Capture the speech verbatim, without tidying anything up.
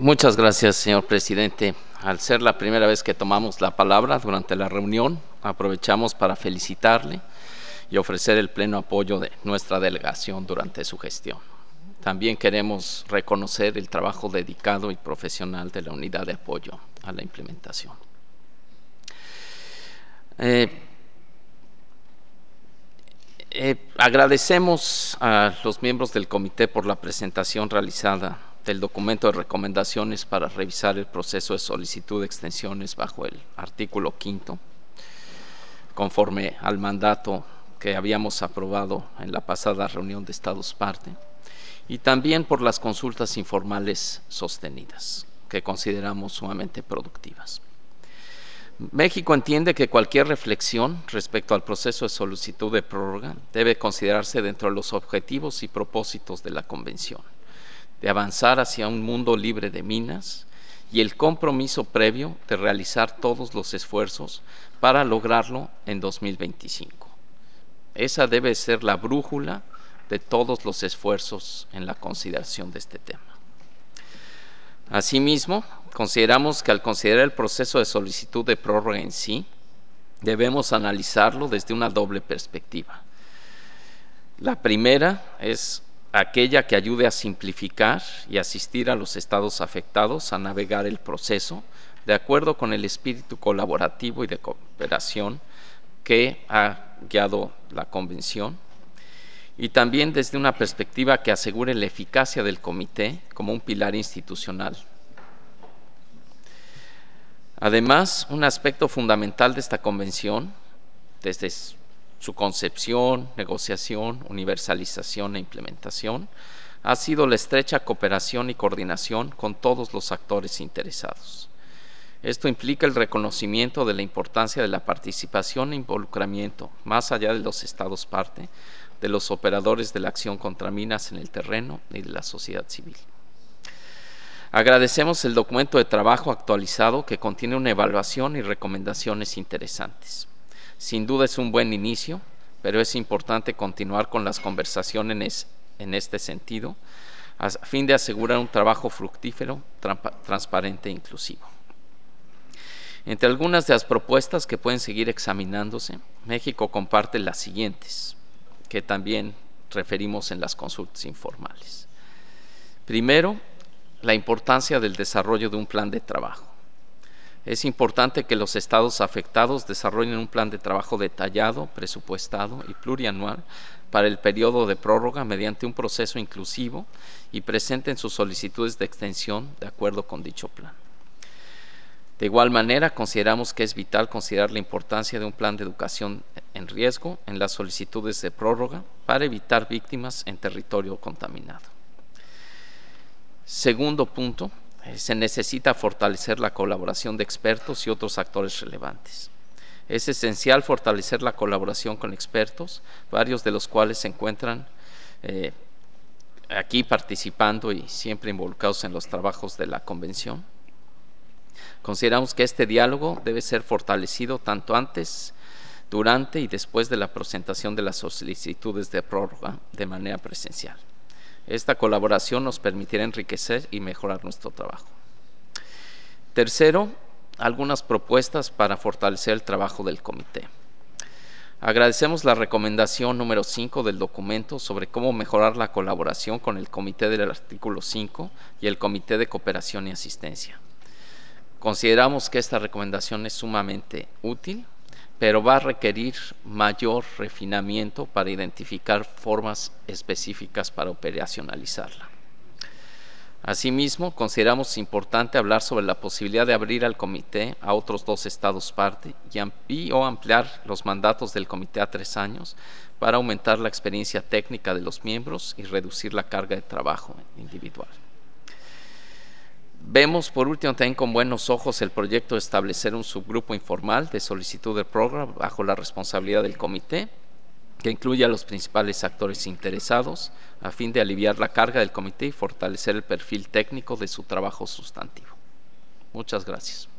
Muchas gracias, señor presidente. Al ser la primera vez que tomamos la palabra durante la reunión, aprovechamos para felicitarle y ofrecer el pleno apoyo de nuestra delegación durante su gestión. También queremos reconocer el trabajo dedicado y profesional de la Unidad de Apoyo a la Implementación. Eh, eh, agradecemos a los miembros del comité por la presentación realizada del documento de recomendaciones para revisar el proceso de solicitud de extensiones bajo el artículo quinto, conforme al mandato que habíamos aprobado en la pasada reunión de Estados parte, y también por las consultas informales sostenidas, que consideramos sumamente productivas. México entiende que cualquier reflexión respecto al proceso de solicitud de prórroga debe considerarse dentro de los objetivos y propósitos de la Convención, de avanzar hacia un mundo libre de minas y el compromiso previo de realizar todos los esfuerzos para lograrlo en dos mil veinticinco. Esa debe ser la brújula de todos los esfuerzos en la consideración de este tema. Asimismo, consideramos que al considerar el proceso de solicitud de prórroga en sí, debemos analizarlo desde una doble perspectiva. La primera es aquella que ayude a simplificar y asistir a los estados afectados a navegar el proceso de acuerdo con el espíritu colaborativo y de cooperación que ha guiado la Convención, y también desde una perspectiva que asegure la eficacia del comité como un pilar institucional. Además, un aspecto fundamental de esta Convención, desde su concepción, negociación, universalización e implementación, ha sido la estrecha cooperación y coordinación con todos los actores interesados. Esto implica el reconocimiento de la importancia de la participación e involucramiento, más allá de los estados parte, de los operadores de la acción contra minas en el terreno y de la sociedad civil. Agradecemos el documento de trabajo actualizado que contiene una evaluación y recomendaciones interesantes. Sin duda es un buen inicio, pero es importante continuar con las conversaciones en este sentido, a fin de asegurar un trabajo fructífero, transparente e inclusivo. Entre algunas de las propuestas que pueden seguir examinándose, México comparte las siguientes, que también referimos en las consultas informales. Primero, la importancia del desarrollo de un plan de trabajo. Es importante que los estados afectados desarrollen un plan de trabajo detallado, presupuestado y plurianual para el periodo de prórroga mediante un proceso inclusivo y presenten sus solicitudes de extensión de acuerdo con dicho plan. De igual manera, consideramos que es vital considerar la importancia de un plan de educación en riesgo en las solicitudes de prórroga para evitar víctimas en territorio contaminado. Segundo punto, se necesita fortalecer la colaboración de expertos y otros actores relevantes. Es esencial fortalecer la colaboración con expertos, varios de los cuales se encuentran eh, aquí participando y siempre involucrados en los trabajos de la Convención. Consideramos que este diálogo debe ser fortalecido tanto antes, durante y después de la presentación de las solicitudes de prórroga de manera presencial. Esta colaboración nos permitirá enriquecer y mejorar nuestro trabajo. Tercero, algunas propuestas para fortalecer el trabajo del comité. Agradecemos la recomendación número cinco del documento sobre cómo mejorar la colaboración con el comité del artículo cinco y el comité de cooperación y asistencia. Consideramos que esta recomendación es sumamente útil, pero va a requerir mayor refinamiento para identificar formas específicas para operacionalizarla. Asimismo, consideramos importante hablar sobre la posibilidad de abrir al comité a otros dos estados parte y, y o ampliar los mandatos del comité a tres años para aumentar la experiencia técnica de los miembros y reducir la carga de trabajo individual. Vemos, por último, también con buenos ojos el proyecto de establecer un subgrupo informal de solicitud de prórroga bajo la responsabilidad del comité, que incluya a los principales actores interesados, a fin de aliviar la carga del comité y fortalecer el perfil técnico de su trabajo sustantivo. Muchas gracias.